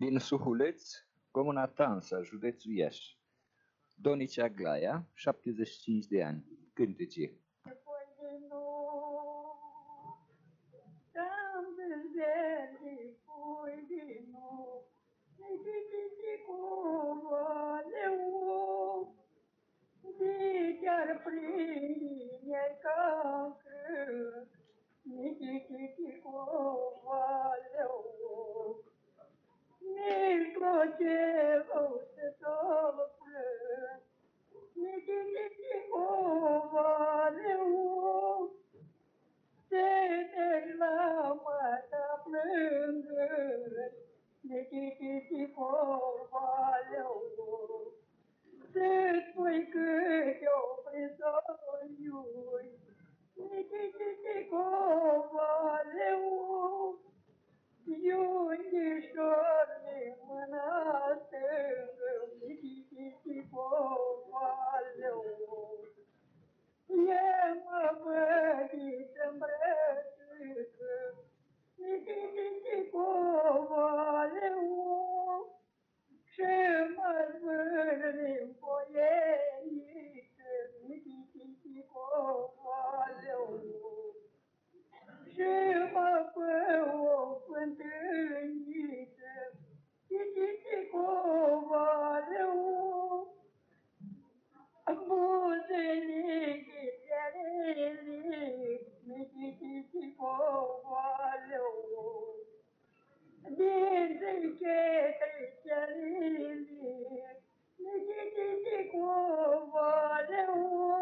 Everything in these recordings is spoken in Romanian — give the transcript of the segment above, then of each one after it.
Din Suhuleț, comuna Tansa, județul Iași. Donicea Glaia, 75 de ani. Cântece. Chiar pline ca crânt, nici covaleu. Mijloacevău se tolplâng, nici covaleu. Se la mata plângând, nici covaleu. Se spui cât eu prisoiui, nici covaleu. Iunișor de mâna stângă, nici covaleu. E mă bădit îmbrățică, nici covaleu. Și mă zvârli-n poieniță, nici covaleu. Și mă fă o fântâniță, nici covaleu. Buzele ghițelele, nici covaleu. Dintre chetrăcelele, nici covaleu.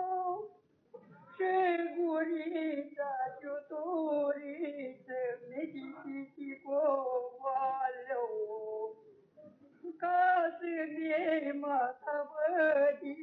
Și gurița ciuturiță, nici covaleu. Ca să ne mata bădit,